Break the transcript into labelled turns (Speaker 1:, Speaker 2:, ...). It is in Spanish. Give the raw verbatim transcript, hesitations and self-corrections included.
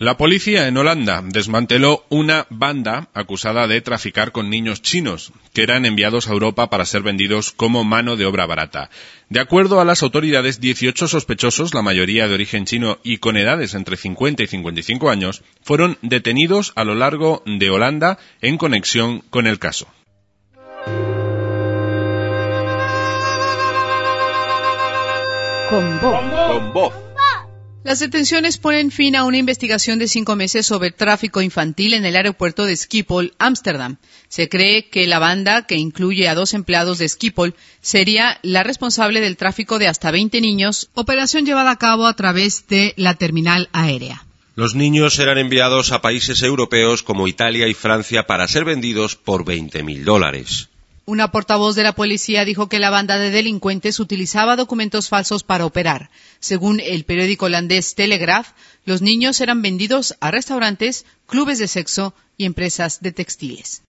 Speaker 1: La policía en Holanda desmanteló una banda acusada de traficar con niños chinos, que eran enviados a Europa para ser vendidos como mano de obra barata. De acuerdo a las autoridades, dieciocho sospechosos, la mayoría de origen chino y con edades entre cincuenta y cincuenta y cinco años, fueron detenidos a lo largo de Holanda en conexión con el caso.
Speaker 2: Con voz.
Speaker 1: Con voz.
Speaker 3: Las detenciones ponen fin a una investigación de cinco meses sobre tráfico infantil en el aeropuerto de Schiphol, Ámsterdam. Se cree que la banda, que incluye a dos empleados de Schiphol, sería la responsable del tráfico de hasta veinte niños, operación llevada a cabo a través de la terminal aérea.
Speaker 4: Los niños eran enviados a países europeos como Italia y Francia para ser vendidos por veinte mil dólares.
Speaker 3: Una portavoz de la policía dijo que la banda de delincuentes utilizaba documentos falsos para operar. Según el periódico holandés Telegraph, los niños eran vendidos a restaurantes, clubes de sexo y empresas de textiles.